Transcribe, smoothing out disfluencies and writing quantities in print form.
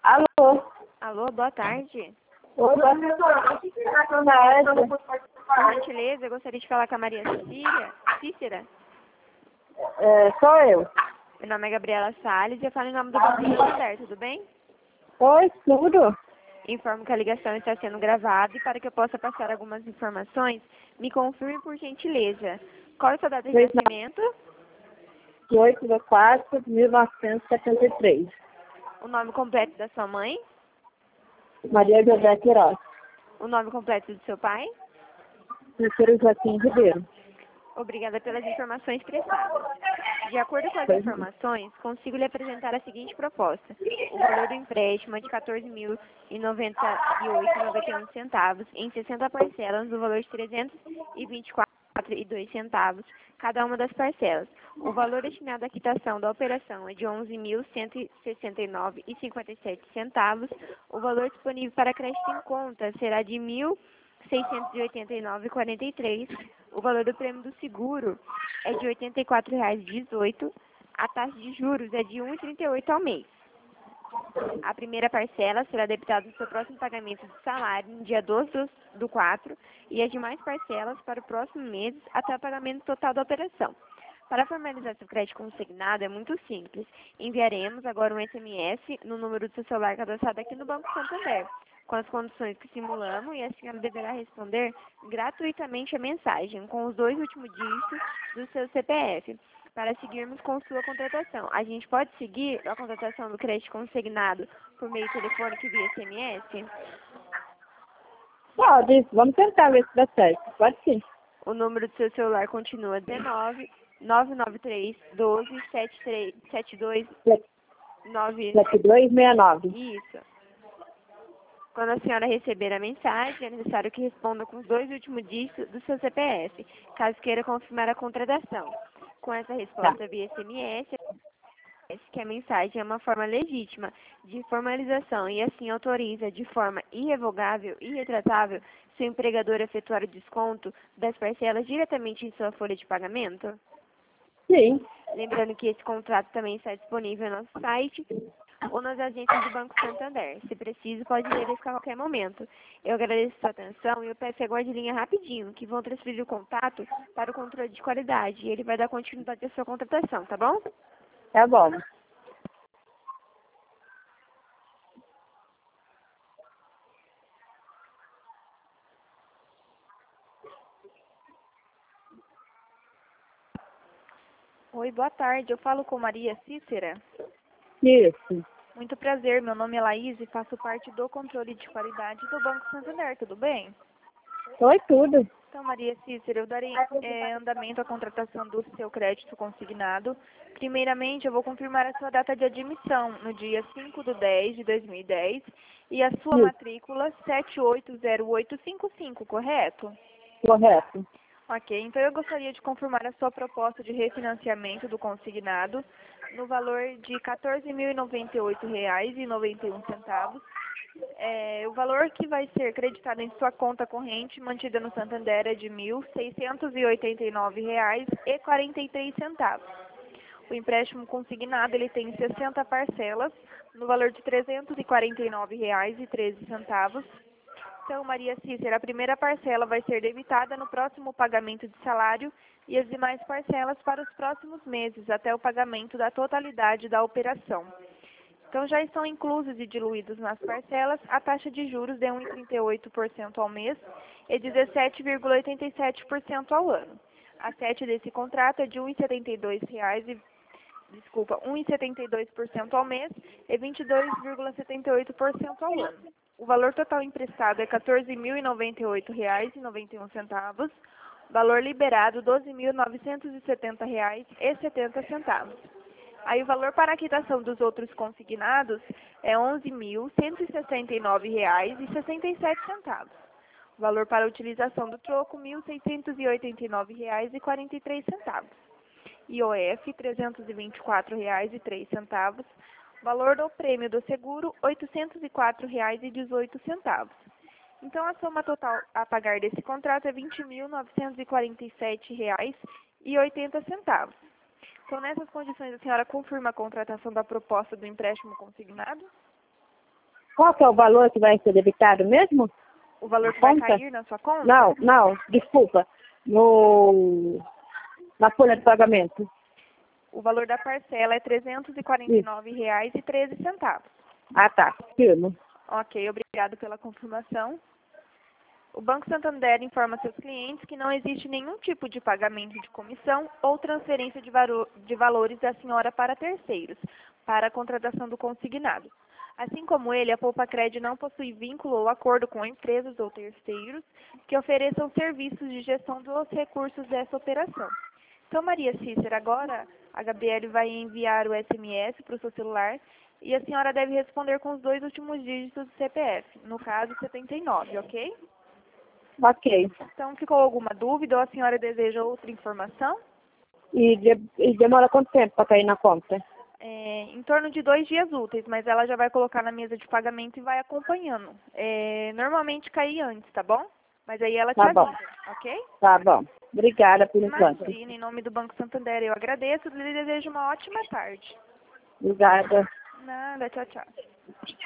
Alô? Alô, boa tarde. Oi, Por gentileza, eu gostaria de falar com a Maria Cícera. sou eu. Meu nome é Gabriela Salles e eu falo em nome do Banco Santander, tudo bem? Oi, tudo? Informo que a ligação está sendo gravada e para que eu possa passar algumas informações, me confirme por gentileza. Qual é a sua data de nascimento? 8/4/1973. O nome completo da sua mãe? Maria José Queiroz. O nome completo do seu pai? Cícero Joaquim Ribeiro. Obrigada pelas informações prestadas. De acordo com as informações, consigo lhe apresentar a seguinte proposta. O valor do empréstimo é de R$ 14.098,91 em 60 parcelas, no valor de R$ 324,02 cada uma das parcelas. O valor destinado à quitação da operação é de R$ 11.169,57. O valor disponível para crédito em conta será de R$ 1.689,43. O valor do prêmio do seguro é de R$ 84,18. A taxa de juros é de 1,38 ao mês. A primeira parcela será debitada no seu próximo pagamento de salário no dia 12/4 e as demais parcelas para o próximo mês até o pagamento total da operação. Para formalizar seu crédito consignado é muito simples. Enviaremos agora um SMS no número do seu celular cadastrado aqui no Banco Santander, com as condições que simulamos, e a senhora deverá responder gratuitamente a mensagem com os 2 últimos dígitos do seu CPF, para seguirmos com sua contratação. A gente pode seguir a contratação do crédito consignado por meio telefônico e via SMS? Pode, vamos tentar ver se dá certo. Pode sim. O número do seu celular continua 19 993 12 72 7269. Isso. Quando a senhora receber a mensagem, é necessário que responda com os 2 últimos dígitos do seu CPF, caso queira confirmar a contratação. Com essa resposta via SMS, que a mensagem é uma forma legítima de formalização e assim autoriza de forma irrevogável e irretratável seu empregador a efetuar o desconto das parcelas diretamente em sua folha de pagamento? Sim. Lembrando que esse contrato também está disponível no nosso site ou nas agências do Banco Santander. Se preciso, pode verificar a qualquer momento. Eu agradeço a sua atenção e eu peço que aguarde em linha rapidinho, que vão transferir o contato para o controle de qualidade e ele vai dar continuidade à sua contratação, tá bom? Tá bom. Oi, boa tarde. Eu falo com Maria Cícera. Isso. Muito prazer, meu nome é Laís e faço parte do controle de qualidade do Banco Santander, tudo bem? Oi, tudo. Então, Maria Cícera, eu darei andamento à contratação do seu crédito consignado. Primeiramente, eu vou confirmar a sua data de admissão no dia 5/10/2010 e a sua Isso. matrícula 780855, correto? Correto. Ok, então eu gostaria de confirmar a sua proposta de refinanciamento do consignado no valor de R$ 14.098,91. O valor que vai ser creditado em sua conta corrente mantida no Santander é de R$ 1.689,43. O empréstimo consignado ele tem 60 parcelas no valor de R$ 349,13. Então, Maria Cícera, a primeira parcela vai ser debitada no próximo pagamento de salário e as demais parcelas para os próximos meses, até o pagamento da totalidade da operação. Então, já estão inclusos e diluídos nas parcelas a taxa de juros de 1,38% ao mês e 17,87% ao ano. A sete desse contrato é de R$ 1,72% ao mês e 22,78% ao ano. O valor total emprestado é R$ 14.098,91. Valor liberado R$ 12.970,70. Aí o valor para a quitação dos outros consignados é R$ 11.169,67. O valor para a utilização do troco R$ 1.689,43. IOF R$ 324,03. Valor do prêmio do seguro R$ 804,18. Então, a soma total a pagar desse contrato é R$ 20.947,80. Então, nessas condições, a senhora confirma a contratação da proposta do empréstimo consignado? Qual que é o valor que vai ser debitado mesmo? O valor que Na vai conta? cair na sua conta? Não, desculpa. Na folha de pagamento. O valor da parcela é R$ 349,13. Ah, tá. Firmo. Ok, obrigado pela confirmação. O Banco Santander informa seus clientes que não existe nenhum tipo de pagamento de comissão ou transferência de valores da senhora para terceiros, para a contratação do consignado. Assim como ele, a Poupa-Cred não possui vínculo ou acordo com empresas ou terceiros que ofereçam serviços de gestão dos recursos dessa operação. Então, Maria Cícera, agora a Gabriele vai enviar o SMS para o seu celular e a senhora deve responder com os 2 últimos dígitos do CPF, no caso 79, ok? Ok. Então, ficou alguma dúvida ou a senhora deseja outra informação? E demora quanto tempo para cair na conta? Em torno de 2 dias úteis, mas ela já vai colocar na mesa de pagamento e vai acompanhando. Normalmente cai antes, tá bom? Mas aí ela te Tá bom. avisa, ok? Tá bom. Obrigada por enquanto. Imagina, em nome do Banco Santander, eu agradeço e lhe desejo uma ótima tarde. Obrigada. Nada, tchau, tchau.